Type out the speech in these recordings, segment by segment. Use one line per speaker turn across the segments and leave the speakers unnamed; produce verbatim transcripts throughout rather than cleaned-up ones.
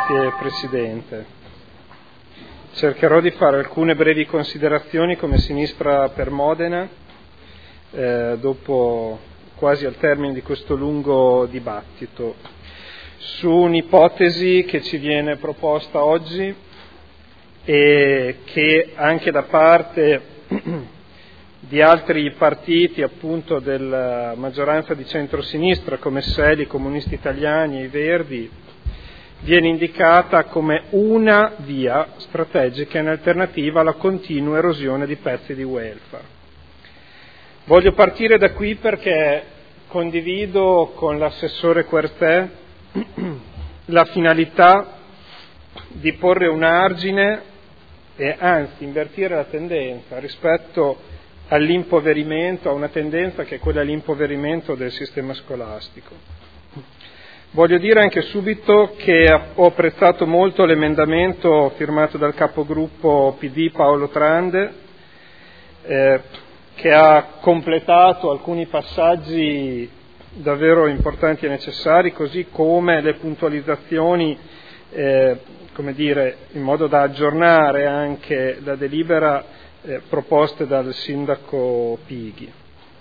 Grazie Presidente. Cercherò di fare alcune brevi considerazioni come Sinistra per Modena, eh, dopo quasi al termine di questo lungo dibattito, su un'ipotesi che ci viene proposta oggi e che anche da parte di altri partiti appunto della maggioranza di centrosinistra come S E L, i Comunisti Italiani e i Verdi viene indicata come una via strategica in alternativa alla continua erosione di pezzi di welfare. Voglio partire da qui perché condivido con l'assessore Quertè la finalità di porre un argine e anzi invertire la tendenza rispetto all'impoverimento, a una tendenza che è quella all'impoverimento del sistema scolastico. Voglio dire anche subito che ho apprezzato molto l'emendamento firmato dal capogruppo P D Paolo Trande, eh, che ha completato alcuni passaggi davvero importanti e necessari, così come le puntualizzazioni, eh, come dire, in modo da aggiornare anche la delibera eh, proposte dal sindaco Pighi.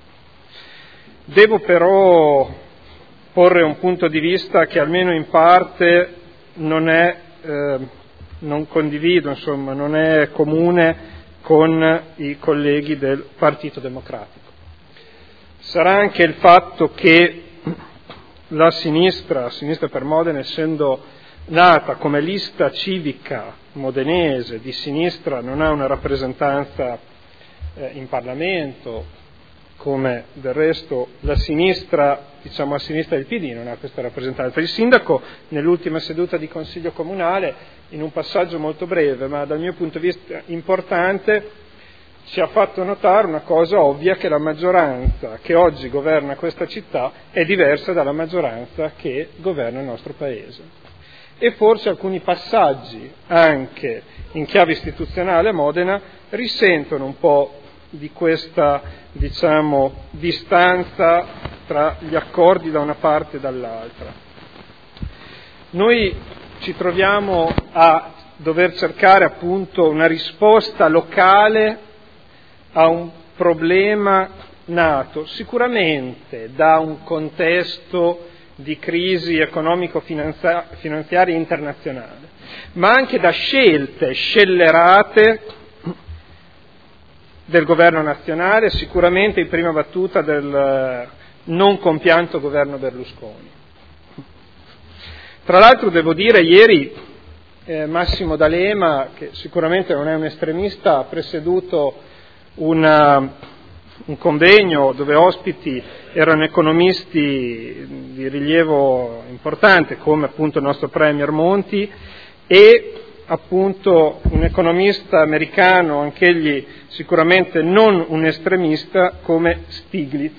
Devo però porre un punto di vista che almeno in parte non è, eh, non condivido, insomma, non è comune con i colleghi del Partito Democratico. Sarà anche il fatto che la sinistra, Sinistra per Modena, essendo nata come lista civica modenese di sinistra, non ha una rappresentanza eh, in Parlamento, come del resto la sinistra, diciamo a sinistra del P D, non ha questa rappresentanza. Il sindaco nell'ultima seduta di Consiglio Comunale, in un passaggio molto breve, ma dal mio punto di vista importante, ci ha fatto notare una cosa ovvia, che la maggioranza che oggi governa questa città è diversa dalla maggioranza che governa il nostro Paese. E forse alcuni passaggi, anche in chiave istituzionale a Modena, risentono un po' di questa, diciamo, distanza tra gli accordi da una parte e dall'altra. Noi ci troviamo a dover cercare appunto una risposta locale a un problema nato sicuramente da un contesto di crisi economico-finanziaria internazionale, ma anche da scelte scellerate del governo nazionale, sicuramente in prima battuta del non compianto governo Berlusconi. Tra l'altro devo dire, ieri eh, Massimo D'Alema, che sicuramente non è un estremista, ha presieduto una, un convegno dove ospiti erano economisti di rilievo importante, come appunto il nostro Premier Monti e appunto un economista americano, anch'egli sicuramente non un estremista, come Stiglitz,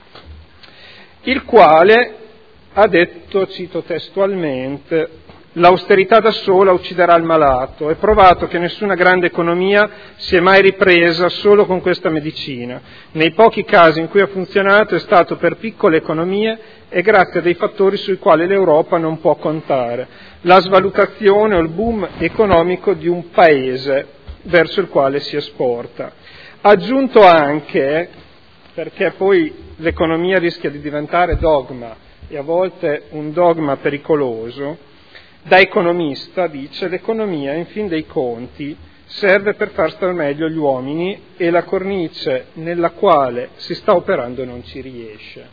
il quale ha detto, cito testualmente: l'austerità da sola ucciderà il malato. È provato che nessuna grande economia si è mai ripresa solo con questa medicina. Nei pochi casi in cui ha funzionato è stato per piccole economie e grazie a dei fattori sui quali l'Europa non può contare: la svalutazione o il boom economico di un paese verso il quale si esporta. Ha aggiunto anche, perché poi l'economia rischia di diventare dogma e a volte un dogma pericoloso, da economista dice: l'economia in fin dei conti serve per far star meglio gli uomini e la cornice nella quale si sta operando non ci riesce.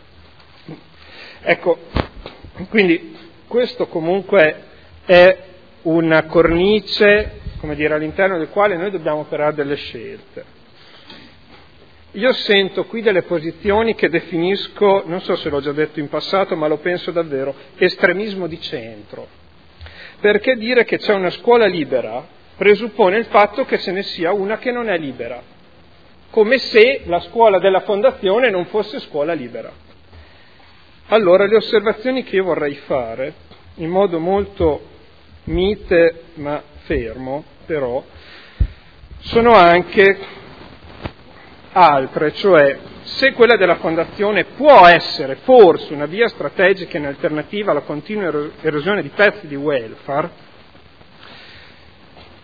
Ecco, quindi questo comunque è una cornice, come dire, all'interno del quale noi dobbiamo operare delle scelte. Io sento qui delle posizioni che definisco, non so se l'ho già detto in passato, ma lo penso davvero, estremismo di centro. Perché dire che c'è una scuola libera presuppone il fatto che ce ne sia una che non è libera, come se la scuola della fondazione non fosse scuola libera. Allora, le osservazioni che io vorrei fare, in modo molto mite ma fermo, però, sono anche altre, cioè se quella della fondazione può essere forse una via strategica in alternativa alla continua erosione di pezzi di welfare,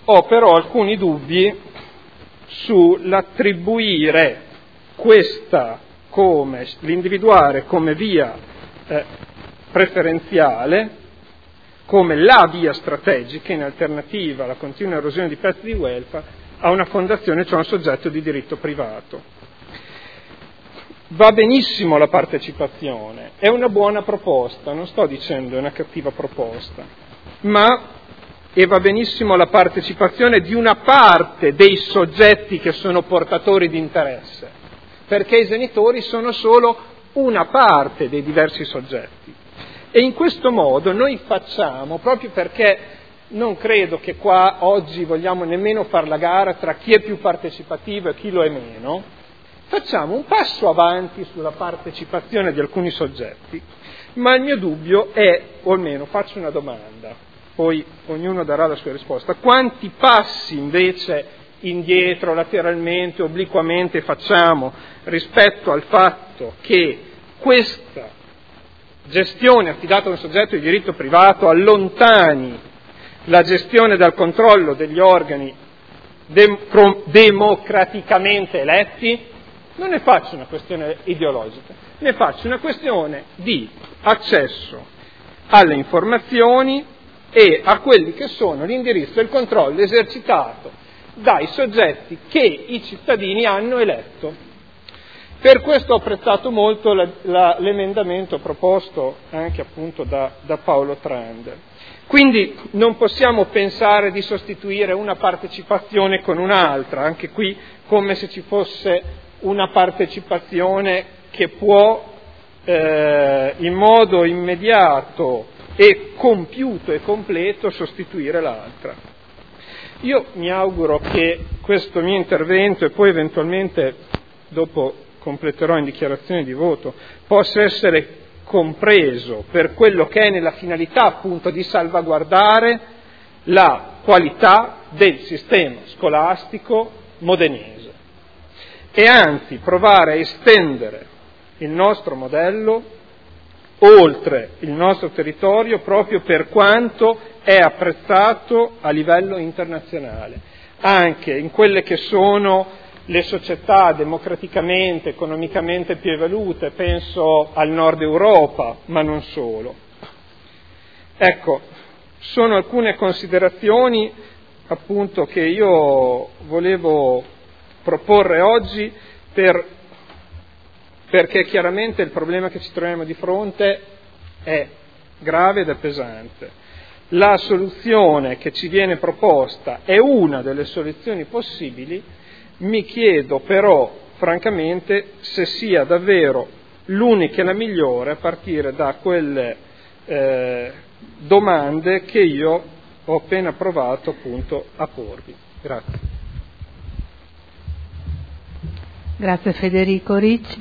Ho però alcuni dubbi sull'attribuire questa come, l'individuare come via eh, preferenziale, come la via strategica in alternativa alla continua erosione di pezzi di welfare a una fondazione, cioè un soggetto di diritto privato. Va benissimo la partecipazione, è una buona proposta, non sto dicendo è una cattiva proposta, ma e va benissimo la partecipazione di una parte dei soggetti che sono portatori di interesse, perché i genitori sono solo una parte dei diversi soggetti. E in questo modo noi facciamo, proprio perché non credo che qua oggi vogliamo nemmeno fare la gara tra chi è più partecipativo e chi lo è meno, facciamo un passo avanti sulla partecipazione di alcuni soggetti, ma il mio dubbio è, o almeno faccio una domanda, poi ognuno darà la sua risposta, quanti passi invece indietro, lateralmente, obliquamente facciamo rispetto al fatto che questa gestione affidata a un soggetto di diritto privato allontani la gestione dal controllo degli organi dem- democraticamente eletti? Non ne faccio una questione ideologica, ne faccio una questione di accesso alle informazioni e a quelli che sono l'indirizzo e il controllo esercitato dai soggetti che i cittadini hanno eletto. Per questo ho apprezzato molto la, la, l'emendamento proposto anche appunto da, da Paolo Trander. Quindi non possiamo pensare di sostituire una partecipazione con un'altra, anche qui come se ci fosse una partecipazione che può eh, in modo immediato e compiuto e completo sostituire l'altra. Io mi auguro che questo mio intervento e poi eventualmente dopo completerò in dichiarazione di voto, possa essere compreso per quello che è nella finalità appunto di salvaguardare la qualità del sistema scolastico modenese e anzi provare a estendere il nostro modello oltre il nostro territorio proprio per quanto è apprezzato a livello internazionale, anche in quelle che sono le società democraticamente, economicamente più evolute, penso al nord Europa, ma non solo. Ecco, sono alcune considerazioni appunto che io volevo proporre oggi per, perché chiaramente il problema che ci troviamo di fronte è grave ed è pesante. La soluzione che ci viene proposta è una delle soluzioni possibili. Mi chiedo però, francamente, se sia davvero l'unica e la migliore a partire da quelle eh, domande che io ho appena provato appunto a porvi. Grazie.
Grazie Federico Ricci.